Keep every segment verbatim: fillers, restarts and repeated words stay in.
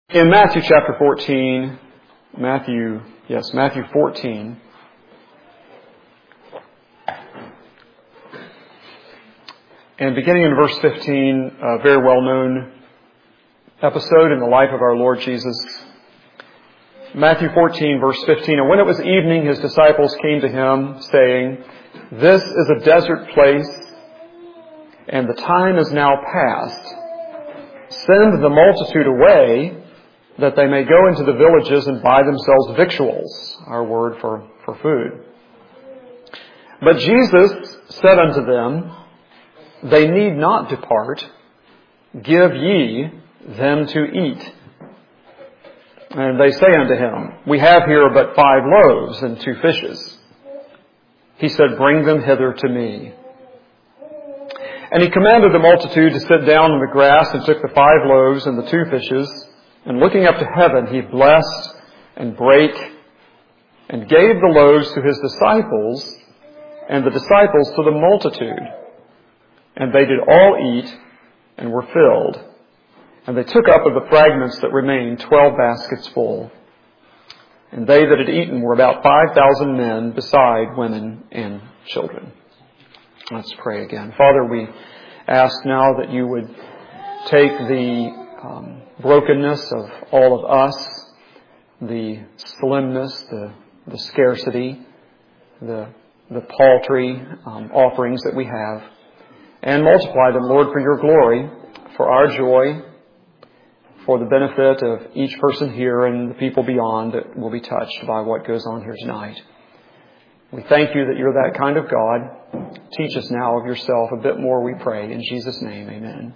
In Matthew chapter fourteen, Matthew, yes, Matthew fourteen, and beginning in verse fifteen, a very well-known episode in the life of our Lord Jesus. Matthew fourteen, verse fifteen, and when it was evening, his disciples came to him, saying, "This is a desert place, and the time is now past. Send the multitude away, that they may go into the villages and buy themselves victuals," our word for, for food. But Jesus said unto them, "They need not depart. Give ye them to eat." And they say unto him, "We have here but five loaves and two fishes." He said, "Bring them hither to me." And he commanded the multitude to sit down on the grass, and took the five loaves and the two fishes, and looking up to heaven, he blessed and brake and gave the loaves to his disciples, and the disciples to the multitude. And they did all eat and were filled. And they took up of the fragments that remained twelve baskets full. And they that had eaten were about five thousand men, beside women and children. Let's pray again. Father, we ask now that you would take the um, brokenness of all of us, the slimness, the, the scarcity, the, the paltry um, offerings that we have, and multiply them, Lord, for your glory, for our joy, for the benefit of each person here and the people beyond that will be touched by what goes on here tonight. We thank you that you're that kind of God. Teach us now of yourself a bit more, we pray. In Jesus' name, amen.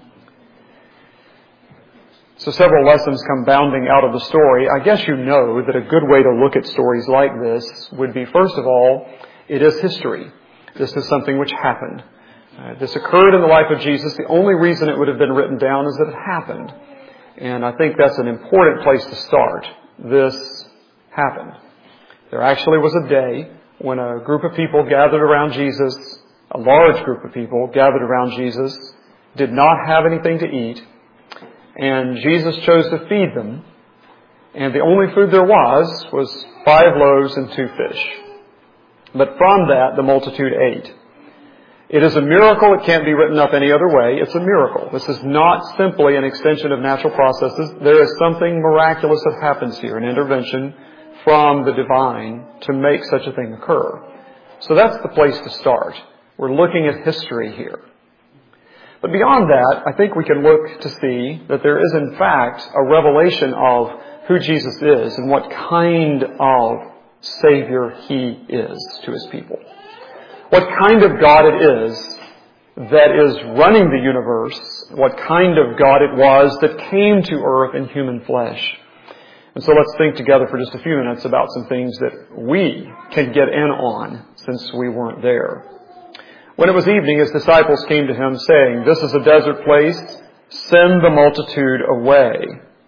So several lessons come bounding out of the story. I guess you know that a good way to look at stories like this would be, first of all, it is history. This is something which happened. Uh, this occurred in the life of Jesus. The only reason it would have been written down is that it happened. And I think that's an important place to start. This happened. There actually was a day when a group of people gathered around Jesus, a large group of people gathered around Jesus, did not have anything to eat, and Jesus chose to feed them. And the only food there was was five loaves and two fish. But from that, the multitude ate. It is a miracle. It can't be written up any other way. It's a miracle. This is not simply an extension of natural processes. There is something miraculous that happens here, an intervention from the divine to make such a thing occur. So that's the place to start. We're looking at history here. But beyond that, I think we can look to see that there is in fact a revelation of who Jesus is and what kind of Savior He is to His people. What kind of God it is that is running the universe, what kind of God it was that came to earth in human flesh. And so let's think together for just a few minutes about some things that we can get in on since we weren't there. When it was evening, his disciples came to him saying, "This is a desert place. Send the multitude away."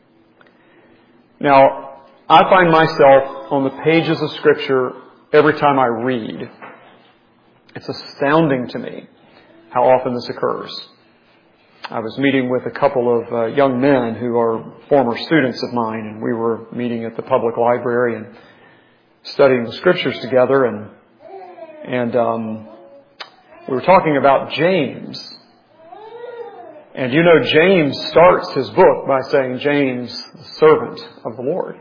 Now, I find myself on the pages of Scripture every time I read. It's astounding to me how often this occurs. I was meeting with a couple of uh, young men who are former students of mine, and we were meeting at the public library and studying the Scriptures together, and and um, we were talking about James. And you know, James starts his book by saying, "James, the servant of the Lord."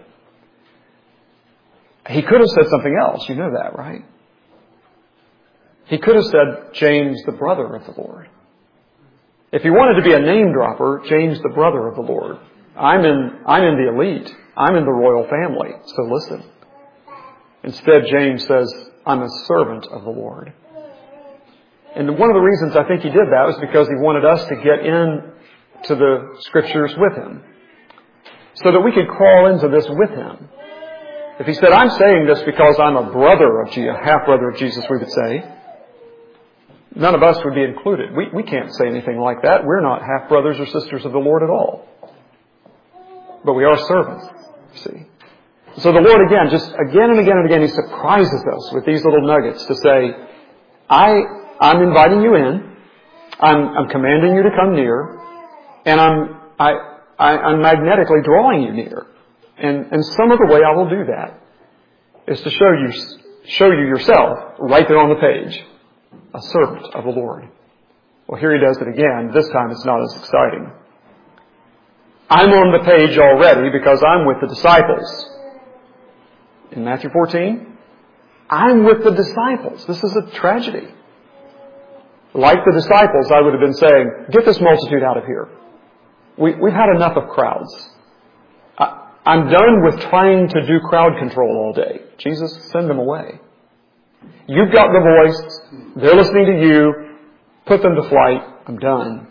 He could have said something else. You know that, right? He could have said, "James, the brother of the Lord." If he wanted to be a name dropper, James, the brother of the Lord. I'm in, I'm in the elite. I'm in the royal family. So listen. Instead, James says, "I'm a servant of the Lord." And one of the reasons I think he did that was because he wanted us to get in to the Scriptures with him, so that we could crawl into this with him. If he said, "I'm saying this because I'm a brother of Jesus," a half-brother of Jesus, we would say, none of us would be included. We, we can't say anything like that. We're not half-brothers or sisters of the Lord at all. But we are servants, you see. So the Lord, again, just again and again and again, He surprises us with these little nuggets to say, I, I'm inviting you in. I'm, I'm commanding you to come near. And I'm, I, I, I'm magnetically drawing you near. And, and some of the way I will do that is to show you, show you yourself right there on the page. A servant of the Lord. Well, here he does it again. This time it's not as exciting. I'm on the page already because I'm with the disciples. In Matthew fourteen, I'm with the disciples. This is a tragedy. Like the disciples, I would have been saying, get this multitude out of here. We, we've had enough of crowds. I, I'm done with trying to do crowd control all day. Jesus, send them away. You've got the voice. They're listening to you. Put them to flight. I'm done.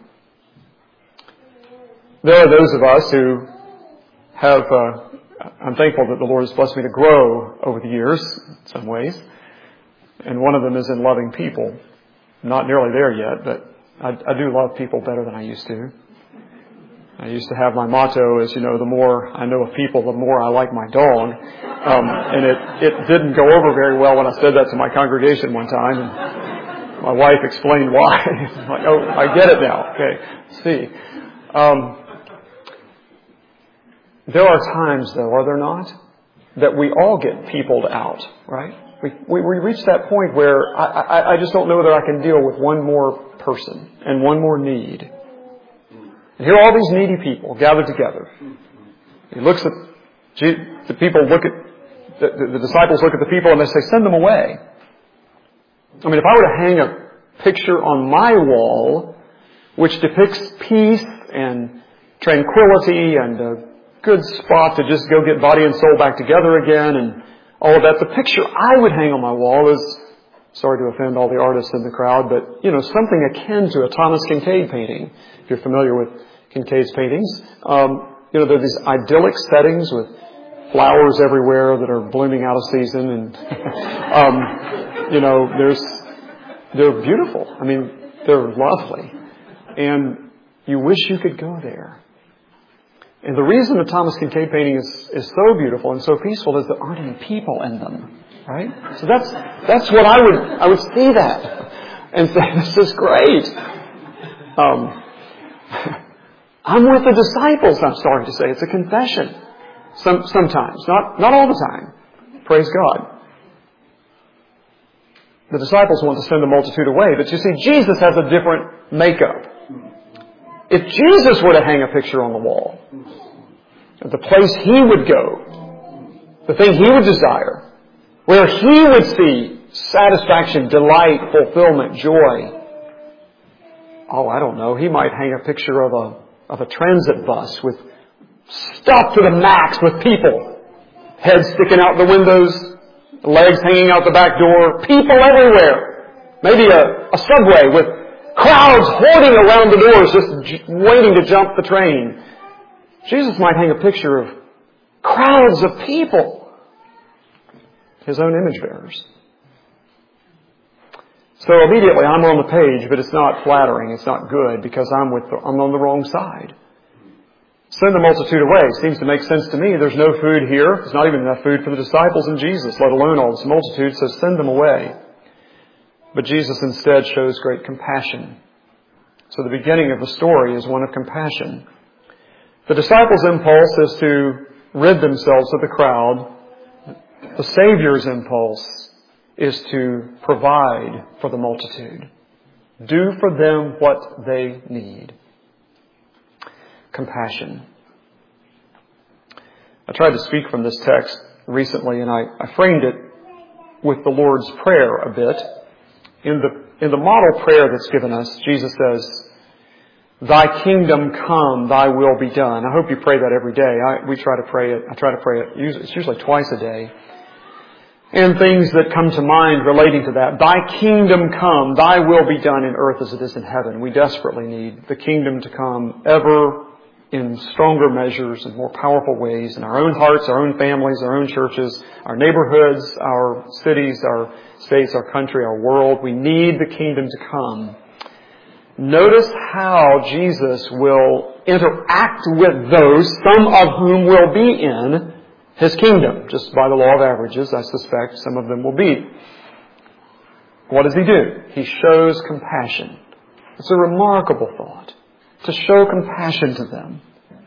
There are those of us who have, uh, I'm thankful that the Lord has blessed me to grow over the years in some ways. And one of them is in loving people. I'm not nearly there yet, but I, I do love people better than I used to. I used to have my motto is, you know, the more I know of people, the more I like my dog. Um, and it, it didn't go over very well when I said that to my congregation one time. And my wife explained why. I'm like, oh, I get it now. Okay, let's see. Um, there are times, though, are there not, that we all get peopled out, right? We, we, we reach that point where I, I, I just don't know whether I can deal with one more person and one more need. And here are all these needy people gathered together. He looks at, the people look at, the, the, the disciples look at the people and they say, send them away. I mean, if I were to hang a picture on my wall which depicts peace and tranquility and a good spot to just go get body and soul back together again and all of that, the picture I would hang on my wall is, sorry to offend all the artists in the crowd, but, you know, something akin to a Thomas Kinkade painting, if you're familiar with Kincaid's paintings. Um, you know, there are these idyllic settings with flowers everywhere that are blooming out of season, and, um, you know, there's, they're beautiful. I mean, they're lovely. And you wish you could go there. And the reason the Thomas Kinkade painting is, is so beautiful and so peaceful is there aren't any people in them. Right? So that's, that's what I would, I would see that and say, this is great. Um, I'm with the disciples, I'm starting to say. It's a confession. Some, sometimes. Not, not all the time. Praise God. The disciples want to send the multitude away, but you see, Jesus has a different makeup. If Jesus were to hang a picture on the wall, the place he would go, the thing he would desire, where he would see satisfaction, delight, fulfillment, joy. Oh, I don't know. He might hang a picture of a, of a transit bus with stuffed to the max with people. Heads sticking out the windows, legs hanging out the back door, people everywhere. Maybe a, a subway with crowds hoarding around the doors just j- waiting to jump the train. Jesus might hang a picture of crowds of people. His own image bearers. So immediately I'm on the page, but it's not flattering, it's not good, because I'm with the, I'm on the wrong side. Send the multitude away. Seems to make sense to me. There's no food here. There's not even enough food for the disciples and Jesus, let alone all this multitude, so send them away. But Jesus instead shows great compassion. So the beginning of the story is one of compassion. The disciples' impulse is to rid themselves of the crowd. The Savior's impulse is to provide for the multitude. Do for them what they need. Compassion. I tried to speak from this text recently, and I, I framed it with the Lord's Prayer a bit. In the, in the model prayer that's given us, Jesus says, Thy kingdom come, Thy will be done. I hope you pray that every day. I, we try to pray it. I try to pray it. It's usually twice a day. And things that come to mind relating to that. Thy kingdom come, Thy will be done in earth as it is in heaven. We desperately need the kingdom to come ever in stronger measures and more powerful ways in our own hearts, our own families, our own churches, our neighborhoods, our cities, our states, our country, our world. We need the kingdom to come. Notice how Jesus will interact with those, some of whom will be in His kingdom. Just by the law of averages, I suspect some of them will be. What does He do? He shows compassion. It's a remarkable thought. To show compassion to them.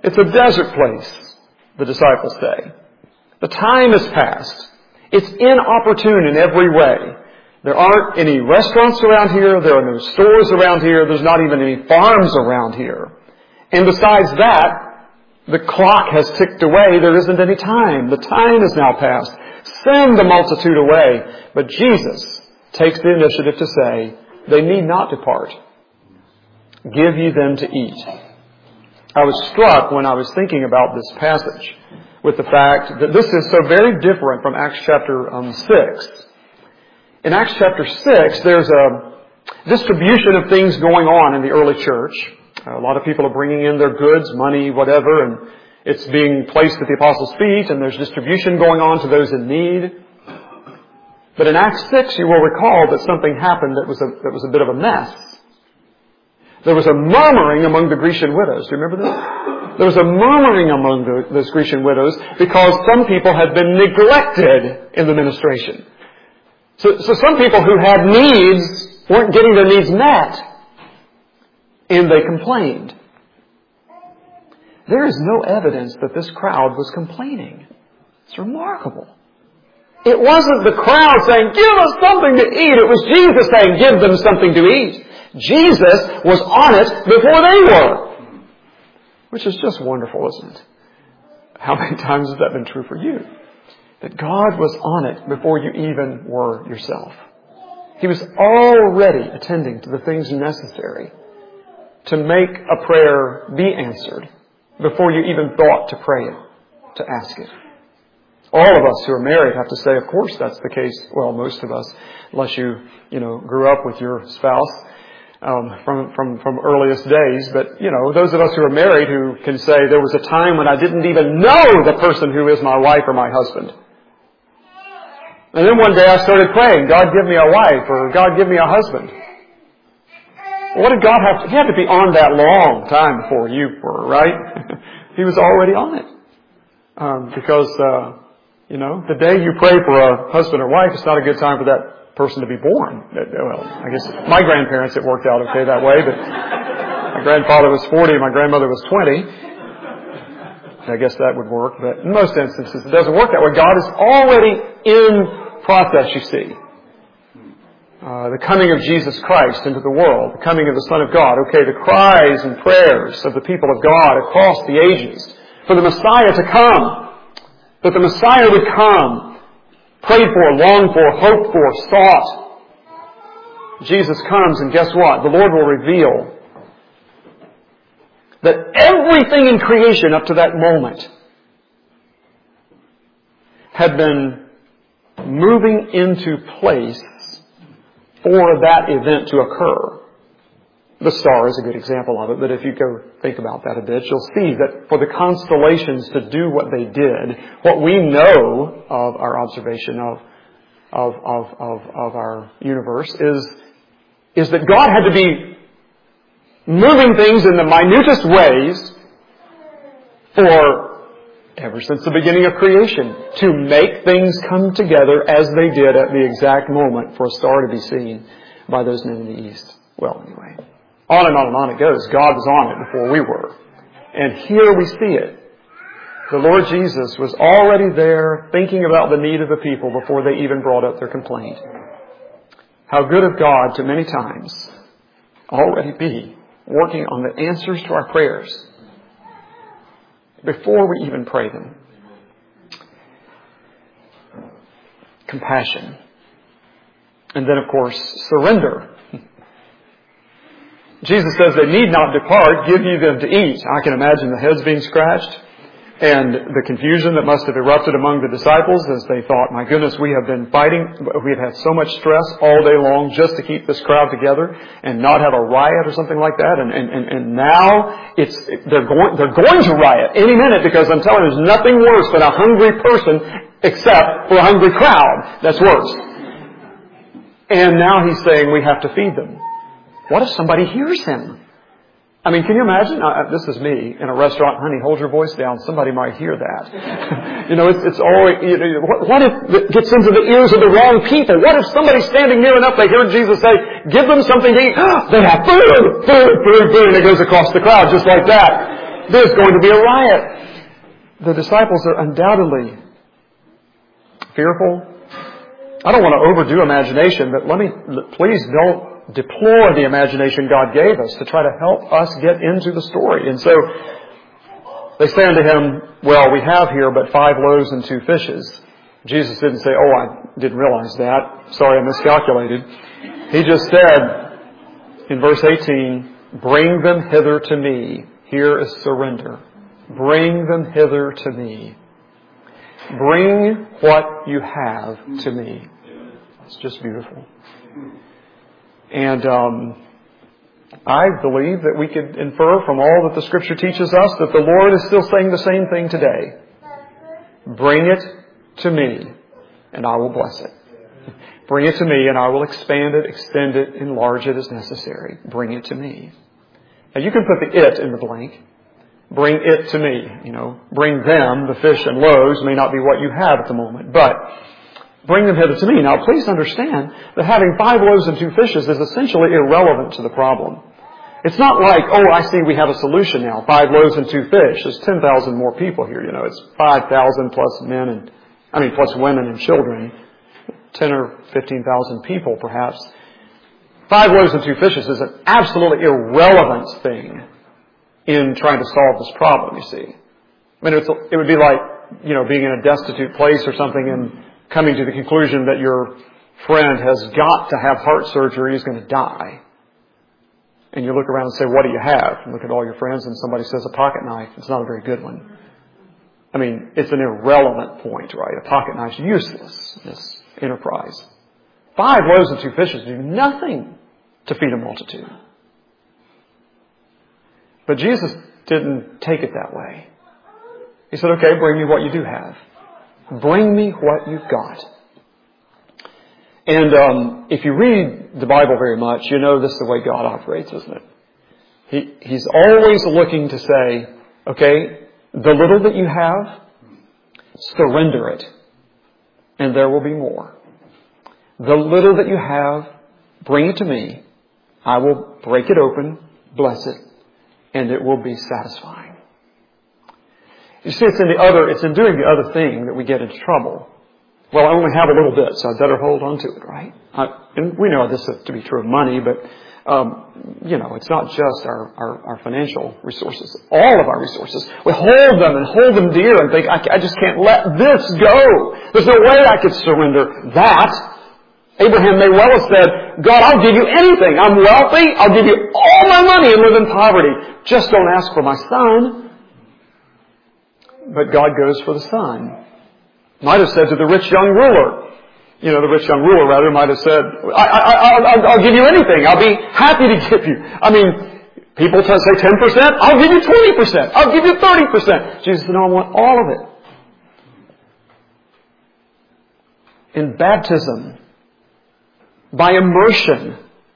It's a desert place, the disciples say. The time has passed. It's inopportune in every way. There aren't any restaurants around here. There are no stores around here. There's not even any farms around here. And besides that, the clock has ticked away. There isn't any time. The time is now past. Send the multitude away. But Jesus takes the initiative to say, they need not depart. Give ye them to eat. I was struck when I was thinking about this passage with the fact that this is so very different from Acts chapter um, six. In Acts chapter six, there's a distribution of things going on in the early church. A lot of people are bringing in their goods, money, whatever, and it's being placed at the apostles' feet, and there's distribution going on to those in need. But in Acts six, you will recall that something happened that was a, that was a bit of a mess. There was a murmuring among the Grecian widows. Do you remember this? There was a murmuring among the, those Grecian widows because some people had been neglected in the ministration. So, so some people who had needs weren't getting their needs met. And they complained. There is no evidence that this crowd was complaining. It's remarkable. It wasn't the crowd saying, give us something to eat. It was Jesus saying, give them something to eat. Jesus was on it before they were. Which is just wonderful, isn't it? How many times has that been true for you? That God was on it before you even were yourself. He was already attending to the things necessary to make a prayer be answered before you even thought to pray it, to ask it. All of us who are married have to say, of course that's the case. Well, most of us, unless you, you know, grew up with your spouse um, from, from, from earliest days. But, you know, those of us who are married who can say, there was a time when I didn't even know the person who is my wife or my husband. And then one day I started praying, God give me a wife, or God give me a husband. What did God have to, He had to be on that long time before you were, right? He was already on it. Um, because, uh, you know, the day you pray for a husband or wife, it's not a good time for that person to be born. Well, I guess my grandparents, it worked out okay that way, but my grandfather was forty and my grandmother was twenty. I guess that would work, but in most instances it doesn't work that way. God is already in process, you see. Uh, the coming of Jesus Christ into the world, the coming of the Son of God. Okay, the cries and prayers of the people of God across the ages for the Messiah to come. That the Messiah would come. Prayed for, longed for, hoped for, sought. Jesus comes, and guess what? The Lord will reveal that everything in creation up to that moment had been moving into place for that event to occur. The star is a good example of it, but if you go think about that a bit, you'll see that for the constellations to do what they did, what we know of our observation of of of of, of our universe is is that God had to be moving things in the minutest ways for ever since the beginning of creation to make things come together as they did at the exact moment for a star to be seen by those men in the east. Well, anyway. On and on and on it goes. God was on it before we were. And here we see it. The Lord Jesus was already there thinking about the need of the people before they even brought up their complaint. How good of God to many times already be working on the answers to our prayers before we even pray them. Compassion. And then, of course, surrender. Jesus says they need not depart, give ye them to eat. I can imagine the heads being scratched and the confusion that must have erupted among the disciples as they thought, my goodness, we have been fighting, we've had so much stress all day long just to keep this crowd together and not have a riot or something like that. And, and, and, and now it's, they're going, they're going to riot any minute, because I'm telling you, there's nothing worse than a hungry person except for a hungry crowd. That's worse. And now he's saying we have to feed them. What if somebody hears him? I mean, can you imagine? Uh, this is me in a restaurant. Honey, hold your voice down. Somebody might hear that. you know, it's, it's always, you know, what, what if it gets into the ears of the wrong people? What if somebody's standing near enough, they hear Jesus say, give them something to eat. They have food, food, food, food. And it goes across the crowd just like that. There's going to be a riot. The disciples are undoubtedly fearful. I don't want to overdo imagination, but let me, please don't deploy the imagination God gave us to try to help us get into the story. And so they say unto him, well, we have here but five loaves and two fishes. Jesus didn't say, oh, I didn't realize that. Sorry, I miscalculated. He just said in verse eighteen, bring them hither to me. Here is surrender. Bring them hither to me. Bring what you have to me. It's just beautiful. And um, I believe that we could infer from all that the Scripture teaches us that the Lord is still saying the same thing today. Bring it to me, and I will bless it. Bring it to me, and I will expand it, extend it, enlarge it as necessary. Bring it to me. Now, you can put the it in the blank. Bring it to me. You know, bring them, the fish and loaves, may not be what you have at the moment, but bring them hither to me. Now, please understand that having five loaves and two fishes is essentially irrelevant to the problem. It's not like, oh, I see we have a solution now. Five loaves and two fish. There's ten thousand more people here. You know, it's five thousand plus men and, I mean, plus women and children. ten or fifteen thousand people, perhaps. Five loaves and two fishes is an absolutely irrelevant thing in trying to solve this problem, you see. I mean, it's, it would be like, you know, being in a destitute place or something and coming to the conclusion that your friend has got to have heart surgery, he's going to die. And you look around and say, what do you have? And look at all your friends and somebody says a pocket knife. It's not a very good one. I mean, it's an irrelevant point, right? A pocket knife's useless in this enterprise. Five loaves and two fishes do nothing to feed a multitude. But Jesus didn't take it that way. He said, okay, bring me what you do have. Bring me what you've got. And um, if you read the Bible very much, you know this is the way God operates, isn't it? He, he's always looking to say, okay, the little that you have, surrender it, and there will be more. The little that you have, bring it to me. I will break it open, bless it, and it will be satisfying. You see, it's in the other, it's in doing the other thing that we get into trouble. Well, I only have a little bit, so I better hold on to it, right? I, and we know this to be true of money, but, um, you know, it's not just our, our, our financial resources. All of our resources. We hold them and hold them dear and think, I, I just can't let this go. There's no way I could surrender that. Abraham may well have said, God, I'll give you anything. I'm wealthy. I'll give you all my money and live in poverty. Just don't ask for my son. But God goes for the son. Might have said to the rich young ruler, you know, the rich young ruler rather might have said, I, I, I, I'll, I'll give you anything. I'll be happy to give you. I mean, people say ten percent. I'll give you twenty percent. I'll give you thirty percent. Jesus said, no, I want all of it. In baptism, by immersion,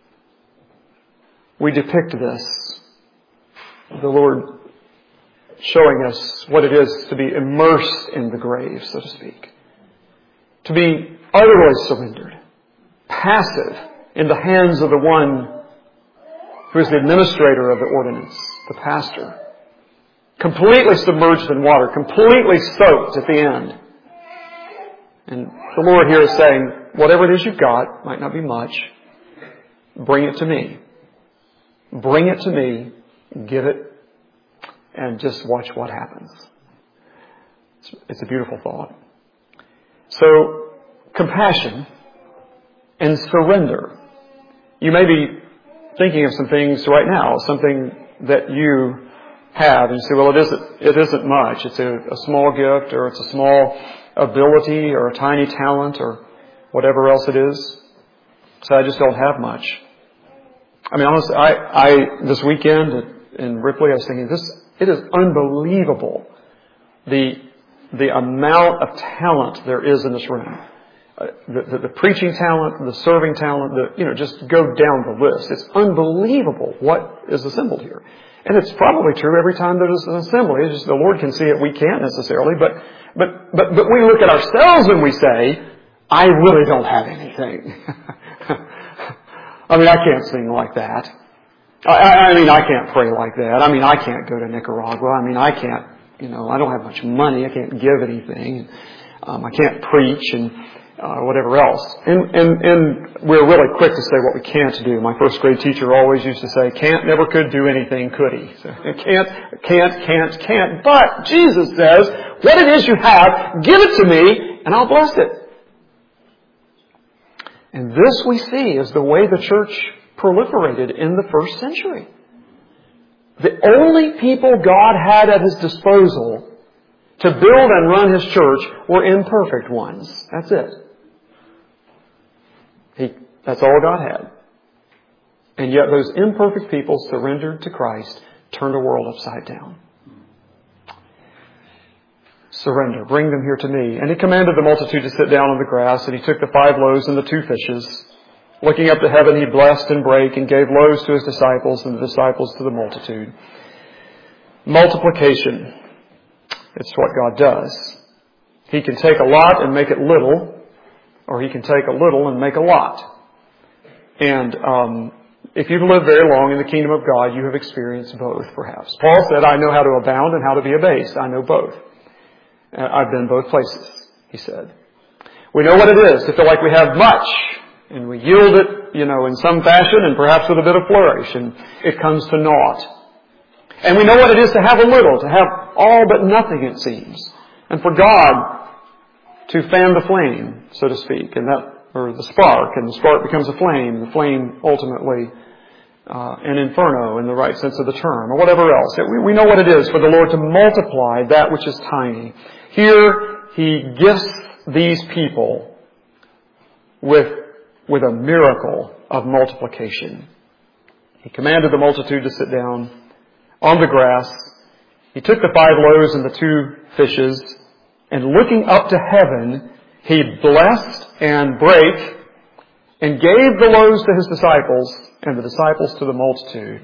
we depict this. The Lord showing us what it is to be immersed in the grave, so to speak. To be utterly surrendered, passive in the hands of the one who is the administrator of the ordinance, the pastor. Completely submerged in water, completely soaked at the end. And the Lord here is saying, whatever it is you've got, might not be much, bring it to me. Bring it to me, give it, and just watch what happens. It's, it's a beautiful thought. So, compassion and surrender. You may be thinking of some things right now, something that you have, and you say, well, it isn't, it isn't much. It's a, a small gift, or it's a small ability, or a tiny talent, or whatever else it is. So I just don't have much. I mean, honestly, I, I this weekend in Ripley, I was thinking, this, it is unbelievable the the amount of talent there is in this room. Uh, the, the, the preaching talent, the serving talent, the, you know, just go down the list. It's unbelievable what is assembled here. And it's probably true every time there's an assembly. It's just the Lord can see it. We can't necessarily. But, but, but, but we look at ourselves and we say, I really don't have anything. I mean, I can't sing like that. I, I mean, I can't pray like that. I mean, I can't go to Nicaragua. I mean, I can't, you know, I don't have much money. I can't give anything. Um, I can't preach and uh, whatever else. And, and, and we're really quick to say what we can't do. My first grade teacher always used to say, can't, never could do anything, could he? So, can't, can't, can't, can't. But Jesus says, what it is you have, give it to me, and I'll bless it. And this we see is the way the church proliferated in the first century. The only people God had at His disposal to build and run His church were imperfect ones. That's it. He, that's all God had. And yet those imperfect people surrendered to Christ, turned the world upside down. Surrender. Bring them here to me. And He commanded the multitude to sit down on the grass, and He took the five loaves and the two fishes. Looking up to heaven, He blessed and brake and gave loaves to His disciples and the disciples to the multitude. Multiplication. It's what God does. He can take a lot and make it little, or He can take a little and make a lot. And um, if you've lived very long in the kingdom of God, you have experienced both, perhaps. Paul said, I know how to abound and how to be abased. I know both. I've been both places, he said. We know what it is to feel like we have much, and we yield it, you know, in some fashion and perhaps with a bit of flourish, and it comes to naught. And we know what it is to have a little, to have all but nothing, it seems. And for God to fan the flame, so to speak, and that, or the spark, and the spark becomes a flame, and the flame ultimately uh, an inferno in the right sense of the term, or whatever else. We, we know what it is for the Lord to multiply that which is tiny. Here, He gifts these people with, with a miracle of multiplication. He commanded the multitude to sit down on the grass. He took the five loaves and the two fishes, and looking up to heaven, He blessed and brake and gave the loaves to His disciples and the disciples to the multitude.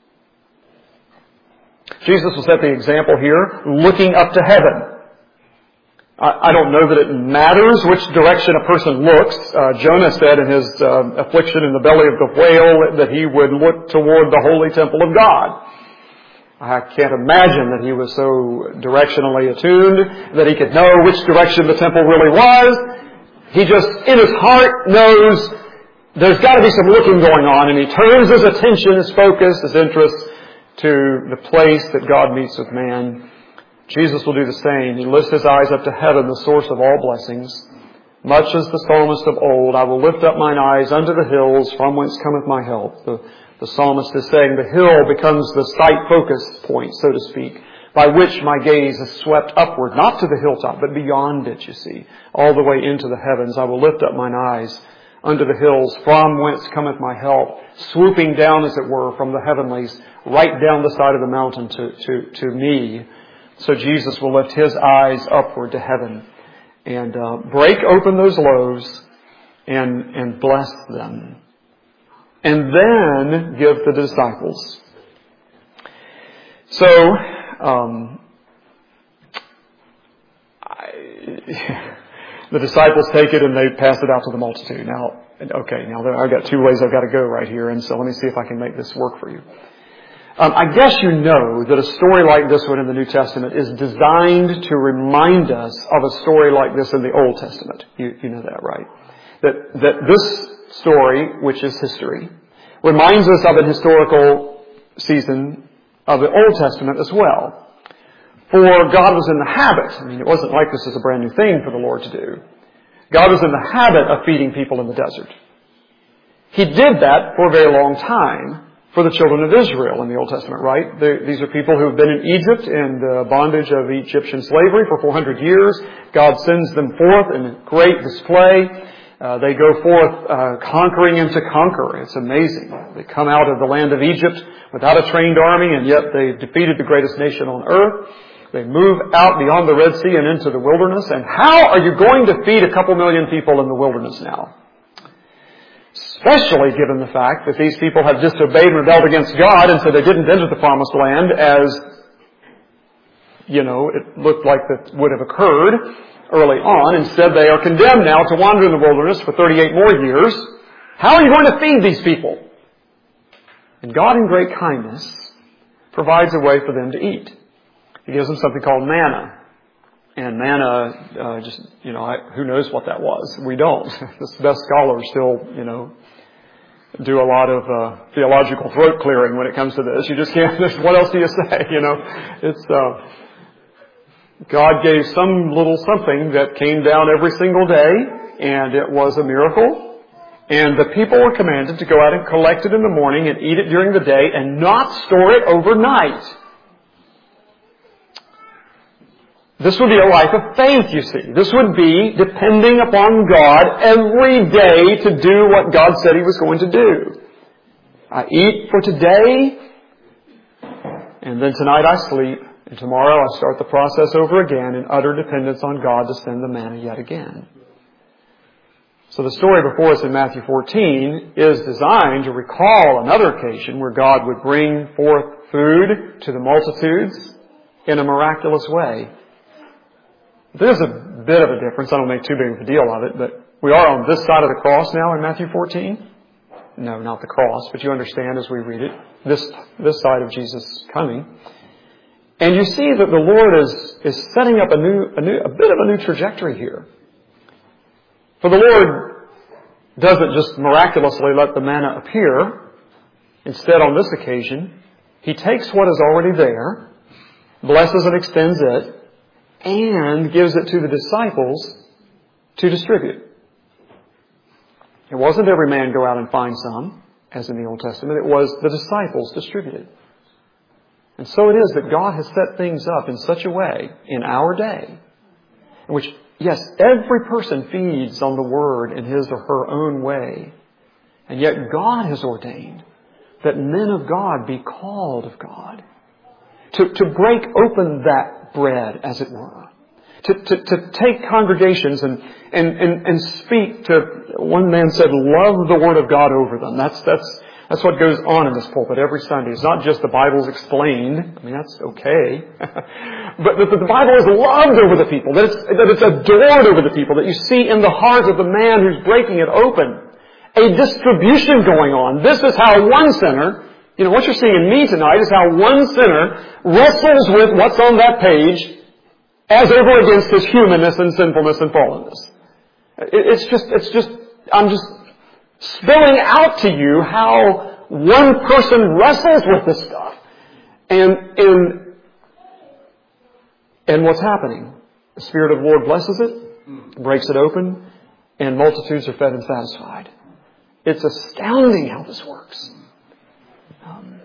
Jesus will set the example here, looking up to heaven. I don't know that it matters which direction a person looks. Uh, Jonah said in his uh, affliction in the belly of the whale that he would look toward the holy temple of God. I can't imagine that he was so directionally attuned that he could know which direction the temple really was. He just, in his heart, knows there's got to be some looking going on, and he turns his attention, his focus, his interest to the place that God meets with man. Jesus will do the same. He lifts His eyes up to heaven, the source of all blessings. Much as the psalmist of old, I will lift up mine eyes unto the hills, from whence cometh my help. The, the psalmist is saying the hill becomes the sight focus point, so to speak, by which my gaze is swept upward, not to the hilltop, but beyond it, you see, all the way into the heavens. I will lift up mine eyes unto the hills, from whence cometh my help, swooping down, as it were, from the heavenlies, right down the side of the mountain to, to, to me. So Jesus will lift His eyes upward to heaven and uh, break open those loaves and, and bless them. And then give the disciples. So, um, I, the disciples take it and they pass it out to the multitude. Now, okay, now I've got two ways I've got to go right here, and so let me see if I can make this work for you. Um, I guess you know that a story like this one in the New Testament is designed to remind us of a story like this in the Old Testament. You, you know that, right? That, that this story, which is history, reminds us of an historical season of the Old Testament as well. For God was in the habit, I mean, it wasn't like this is a brand new thing for the Lord to do. God was in the habit of feeding people in the desert. He did that for a very long time for the children of Israel in the Old Testament, right? They, these are people who have been in Egypt in the bondage of Egyptian slavery for four hundred years. God sends them forth in great display. Uh, they go forth uh, conquering and to conquer. It's amazing. They come out of the land of Egypt without a trained army, and yet they defeated the greatest nation on earth. They move out beyond the Red Sea and into the wilderness. And how are you going to feed a couple million people in the wilderness now? Especially given the fact that these people have disobeyed and rebelled against God, and so they didn't enter the promised land as, you know, it looked like that would have occurred early on. Instead, they are condemned now to wander in the wilderness for thirty-eight more years. How are you going to feed these people? And God in great kindness provides a way for them to eat. He gives them something called manna. And manna, uh, just, you know, I, who knows what that was? We don't. The best scholars still, you know, do a lot of uh, theological throat clearing when it comes to this. You just can't, what else do you say, you know? It's, uh, God gave some little something that came down every single day, and it was a miracle. And the people were commanded to go out and collect it in the morning and eat it during the day and not store it overnight. This would be a life of faith, you see. This would be depending upon God every day to do what God said He was going to do. I eat for today, and then tonight I sleep, and tomorrow I start the process over again in utter dependence on God to send the manna yet again. So the story before us in Matthew fourteen is designed to recall another occasion where God would bring forth food to the multitudes in a miraculous way. There's a bit of a difference. I don't make too big of a deal of it, but we are on this side of the cross now in Matthew fourteen. No, not the cross, but you understand as we read it, this this side of Jesus coming. And you see that the Lord is is setting up a new a new a bit of a new trajectory here. For the Lord doesn't just miraculously let the manna appear. Instead, on this occasion, He takes what is already there, blesses and extends it, and gives it to the disciples to distribute. It wasn't every man go out and find some, as in the Old Testament. It was the disciples distributed. And so it is that God has set things up in such a way in our day, in which, yes, every person feeds on the Word in his or her own way. And yet God has ordained that men of God be called of God. To, to break open that bread, as it were. To, to, to take congregations and, and, and, and speak to, one man said, love the Word of God over them. That's, that's, that's what goes on in this pulpit every Sunday. It's not just the Bible's explained. I mean, that's okay. but that the Bible is loved over the people. That it's, that it's adored over the people. That you see in the heart of the man who's breaking it open a distribution going on. This is how one sinner, you know, what you're seeing in me tonight is how one sinner wrestles with what's on that page as over against his humanness and sinfulness and fallenness. It's just, it's just, I'm just spilling out to you how one person wrestles with this stuff. And, and, and what's happening? The Spirit of the Lord blesses it, breaks it open, and multitudes are fed and satisfied. It's astounding how this works. Um,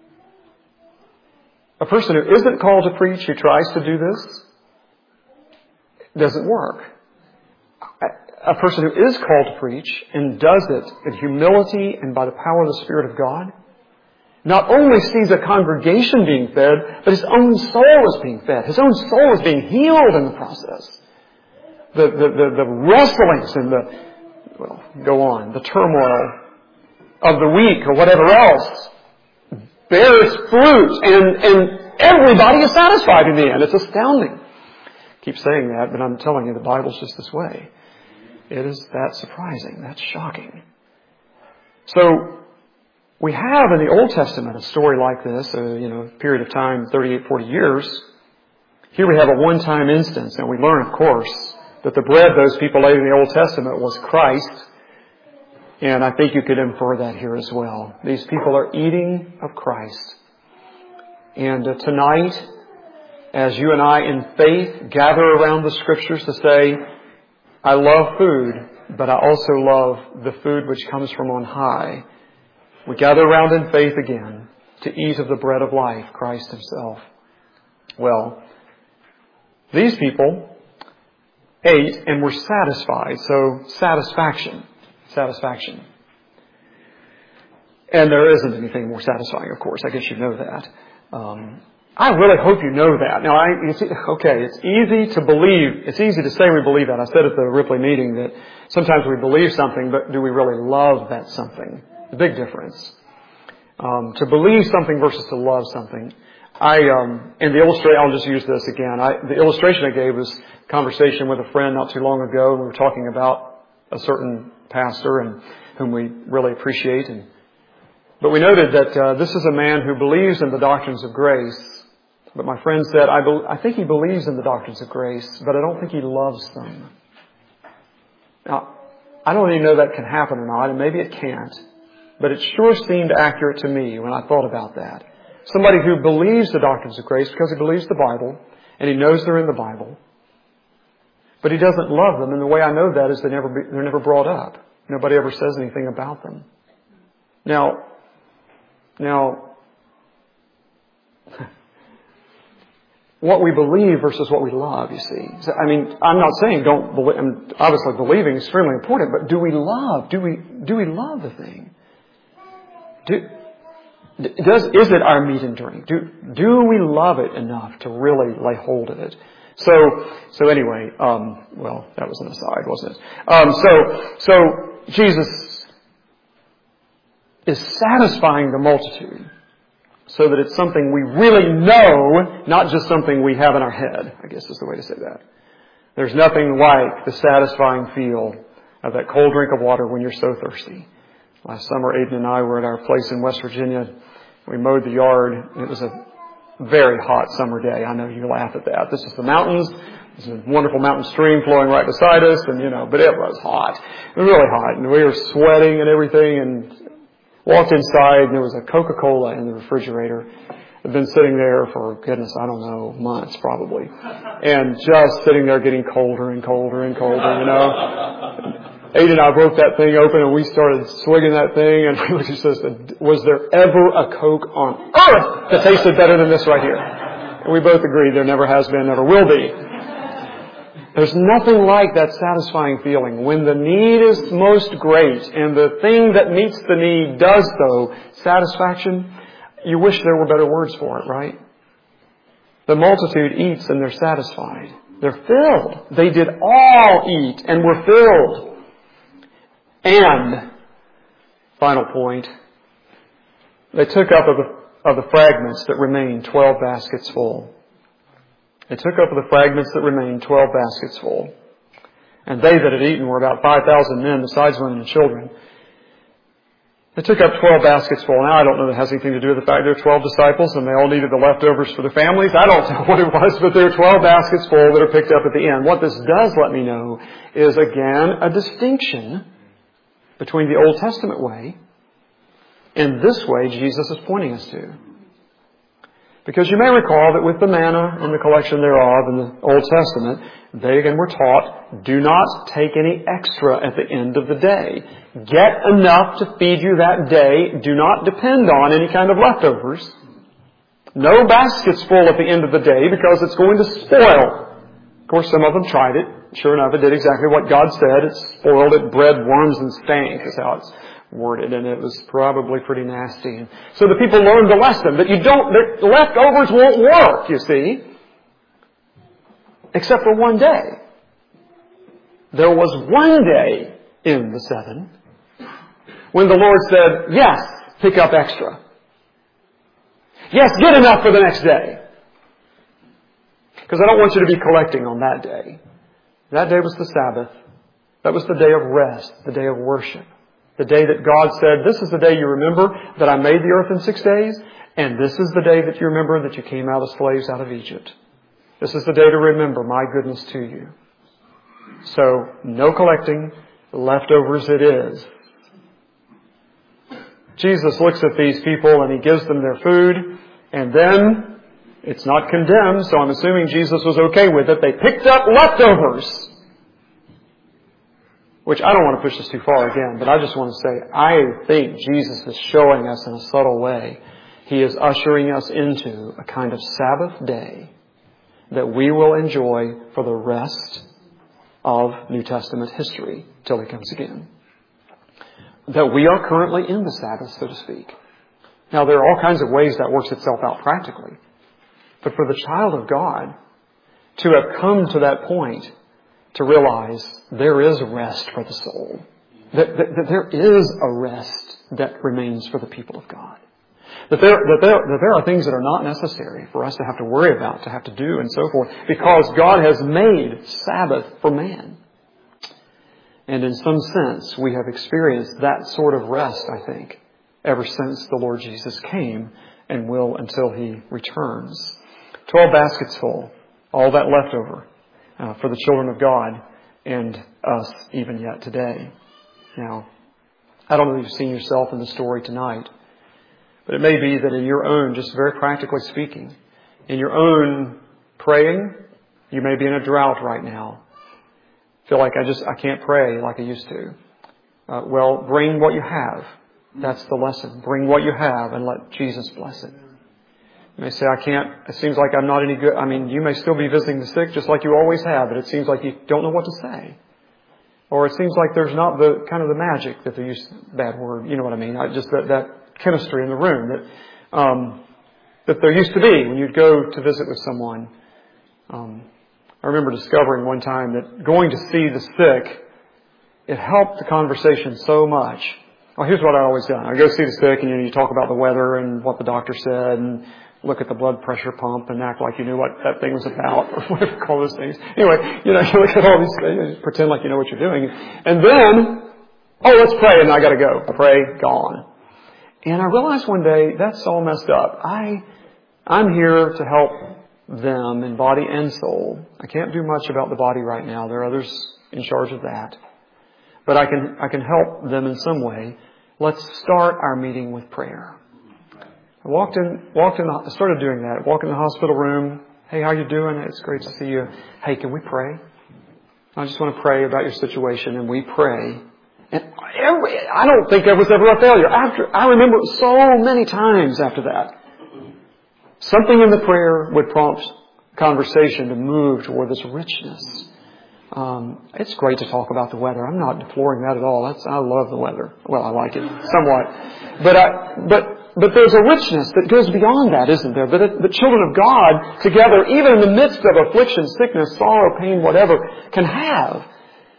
a person who isn't called to preach, who tries to do this, doesn't work. A person who is called to preach and does it in humility and by the power of the Spirit of God, not only sees a congregation being fed, but his own soul is being fed. His own soul is being healed in the process. The, the, the, the wrestlings and the, well, go on, the turmoil of the week or whatever else bears fruit, and, and everybody is satisfied in the end. It's astounding. I keep saying that, but I'm telling you, the Bible's just this way. It is that surprising. That's shocking. So, we have in the Old Testament a story like this, a you know, period of time, thirty-eight, forty years. Here we have a one-time instance, and we learn, of course, that the bread those people ate in the Old Testament was Christ. And I think you could infer that here as well. These people are eating of Christ. And uh, tonight, as you and I in faith gather around the Scriptures to say, I love food, but I also love the food which comes from on high. We gather around in faith again to eat of the bread of life, Christ Himself. Well, these people ate and were satisfied. So, satisfaction. Satisfaction. And there isn't anything more satisfying, of course. I guess you know that. Um, I really hope you know that. Now, I, it's, okay, it's easy to believe, it's easy to say we believe that. I said at the Ripley meeting that sometimes we believe something, but do we really love that something? The big difference. Um, to believe something versus to love something. I, um, and the illustration, I'll just use this again. I, the illustration I gave was a conversation with a friend not too long ago, and we were talking about a certain pastor and whom we really appreciate. And But we noted that uh, this is a man who believes in the doctrines of grace. But my friend said, I, be- I think he believes in the doctrines of grace, but I don't think he loves them. Now, I don't even know that can happen or not, and maybe it can't. But it sure seemed accurate to me when I thought about that. Somebody who believes the doctrines of grace because he believes the Bible, and he knows they're in the Bible. But he doesn't love them, and the way I know that is they never be, they're never brought up. Nobody ever says anything about them. Now, now, what we believe versus what we love, you see. So, I mean, I'm not saying don't believe, I mean, obviously believing is extremely important, but do we love? Do we, do we love the thing? Do, does, is it our meat and drink? Do, do we love it enough to really lay hold of it? So, so anyway, um, well, that was an aside, wasn't it? Um, so, so Jesus is satisfying the multitude so that it's something we really know, not just something we have in our head, I guess is the way to say that. There's nothing like the satisfying feel of that cold drink of water when you're so thirsty. Last summer, Aiden and I were at our place in West Virginia. We mowed the yard. It was a very hot summer day. I know you laugh at that. This is the mountains. There's a wonderful mountain stream flowing right beside us, and you know, but it was hot. It was really hot, and we were sweating and everything, and walked inside, and there was a Coca-Cola in the refrigerator. I'd been sitting there for, goodness, I don't know, months probably. And just sitting there getting colder and colder and colder, you know. Aiden and I broke that thing open, and we started swigging that thing, and we just said, was there ever a Coke on earth that tasted better than this right here? And we both agreed there never has been, never will be. There's nothing like that satisfying feeling. When the need is most great and the thing that meets the need does so, satisfaction, you wish there were better words for it, right? The multitude eats and they're satisfied. They're filled. They did all eat and were filled. And, final point, they took up of the, of the fragments that remained twelve baskets full. They took up of the fragments that remained twelve baskets full. And they that had eaten were about five thousand men, besides women and children. They took up twelve baskets full. Now, I don't know if it has anything to do with the fact there are twelve disciples and they all needed the leftovers for their families. I don't know what it was, but there are twelve baskets full that are picked up at the end. What this does let me know is, again, a distinction between the Old Testament way and this way Jesus is pointing us to. Because you may recall that with the manna and the collection thereof in the Old Testament, they again were taught, do not take any extra at the end of the day. Get enough to feed you that day. Do not depend on any kind of leftovers. No baskets full at the end of the day because it's going to spoil. Of course, some of them tried it. Sure enough, it did exactly what God said. It spoiled, it bred worms and stank, is how it's worded, and it was probably pretty nasty. And so the people learned the lesson that you don't, the leftovers won't work, you see, except for one day. There was one day in the seven when the Lord said, yes, pick up extra. Yes, get enough for the next day. Because I don't want you to be collecting on that day. That day was the Sabbath. That was the day of rest, the day of worship. The day that God said, this is the day you remember that I made the earth in six days, and this is the day that you remember that you came out as slaves out of Egypt. This is the day to remember my goodness to you. So, no collecting, leftovers it is. Jesus looks at these people and He gives them their food, and then it's not condemned, so I'm assuming Jesus was okay with it. They picked up leftovers. Which I don't want to push this too far again, but I just want to say, I think Jesus is showing us in a subtle way. He is ushering us into a kind of Sabbath day that we will enjoy for the rest of New Testament history till He comes again. That we are currently in the Sabbath, so to speak. Now, there are all kinds of ways that works itself out practically. But for the child of God to have come to that point, to realize there is rest for the soul. That, that, that there is a rest that remains for the people of God. That there, that, there, that there are things that are not necessary for us to have to worry about, to have to do, and so forth, because God has made Sabbath for man. And in some sense, we have experienced that sort of rest, I think, ever since the Lord Jesus came and will until He returns. Twelve baskets full, all that left over uh, for the children of God and us even yet today. Now, I don't know if you've seen yourself in the story tonight, but it may be that in your own, just very practically speaking, in your own praying, you may be in a drought right now. Feel like I just, I can't pray like I used to. Uh, well, bring what you have. That's the lesson. Bring what you have and let Jesus bless it. You may say, I can't, it seems like I'm not any good. I mean, you may still be visiting the sick just like you always have, but it seems like you don't know what to say. Or it seems like there's not the kind of the magic that they use, bad word, you know what I mean, I, just that, that chemistry in the room that um, that there used to be when you'd go to visit with someone. Um, I remember discovering one time that going to see the sick, it helped the conversation so much. Well, here's what I always done. I go see the sick and you know, you talk about the weather and what the doctor said and look at the blood pressure pump and act like you knew what that thing was about or whatever you call those things. Anyway, you know, you look at all these things, pretend like you know what you're doing. And then, oh, let's pray and I gotta go. I pray, gone. And I realized one day that's all messed up. I, I'm here to help them in body and soul. I can't do much about the body right now. There are others in charge of that. But I can, I can help them in some way. Let's start our meeting with prayer. I walked in, walked in, I started doing that. Walked in the hospital room. Hey, how you doing? It's great to see you. Hey, can we pray? I just want to pray about your situation, and we pray. And every, I don't think there was ever a failure. After, I remember so many times after that. Something in the prayer would prompt conversation to move toward this richness. Um, it's great to talk about the weather. I'm not deploring that at all. That's, I love the weather. Well, I like it somewhat. But I, but, but there's a richness that goes beyond that, isn't there? That it, the children of God together, even in the midst of affliction, sickness, sorrow, pain, whatever, can have.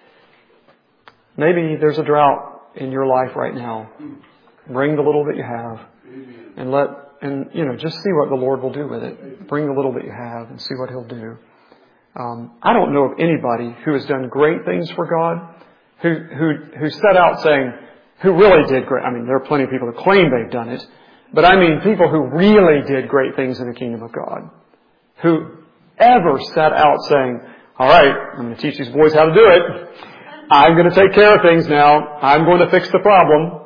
Maybe there's a drought in your life right now. Bring the little that you have and let, and, you know, just see what the Lord will do with it. Bring the little that you have and see what He'll do. Um, I don't know of anybody who has done great things for God, who, who, who set out saying, who really did great. I mean, there are plenty of people who claim they've done it, but I mean people who really did great things in the kingdom of God, who ever set out saying, all right, I'm going to teach these boys how to do it. I'm going to take care of things now. I'm going to fix the problem.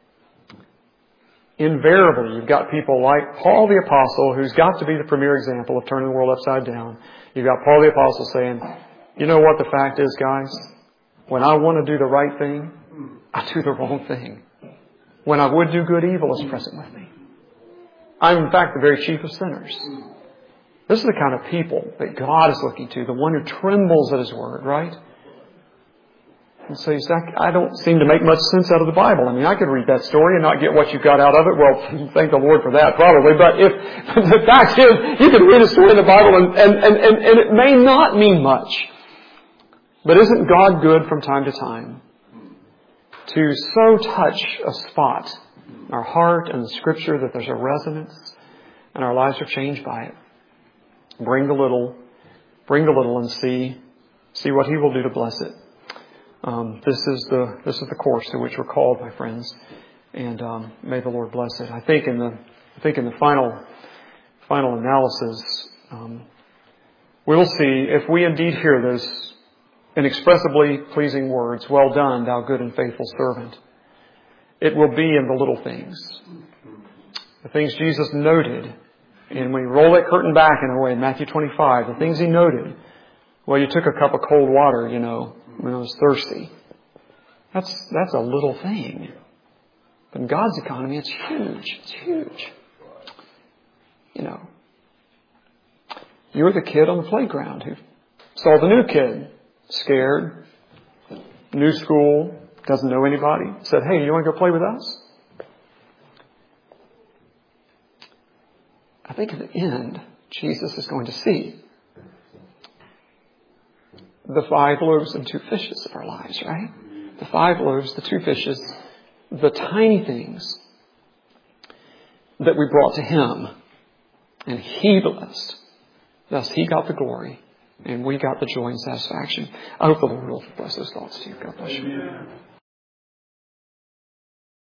Invariably, you've got people like Paul the Apostle, who's got to be the premier example of turning the world upside down. You've got Paul the Apostle saying, you know what the fact is, guys? When I want to do the right thing, I do the wrong thing. When I would do good, evil is present with me. I'm, in fact, the very chief of sinners. This is the kind of people that God is looking to, the one who trembles at His word, right? And so you say, I don't seem to make much sense out of the Bible. I mean, I could read that story and not get what you got out of it. Well, thank the Lord for that, probably. But if the fact is, you can read a story in the Bible and, and, and, and, and it may not mean much. But isn't God good from time to time to so touch a spot in our heart and the Scripture that there's a resonance and our lives are changed by it? Bring the little, bring the little and see, see what He will do to bless it. Um, this is the this is the course to which we're called, my friends, and um, may the Lord bless it. I think in the I think in the final final analysis, um, we will see if we indeed hear those inexpressibly pleasing words, "Well done, thou good and faithful servant." It will be in the little things, the things Jesus noted, and when we roll that curtain back in a way in Matthew twenty-five, the things He noted. Well, you took a cup of cold water, you know, when I was thirsty. That's that's a little thing. But in God's economy, it's huge. It's huge. You know, you're the kid on the playground who saw the new kid, scared, new school, doesn't know anybody, said, hey, you want to go play with us? I think in the end, Jesus is going to see the five loaves and two fishes of our lives, right? The five loaves, the two fishes, the tiny things that we brought to Him. And He blessed. Thus He got the glory. And we got the joy and satisfaction. I hope the Lord will bless those thoughts to you. God bless you.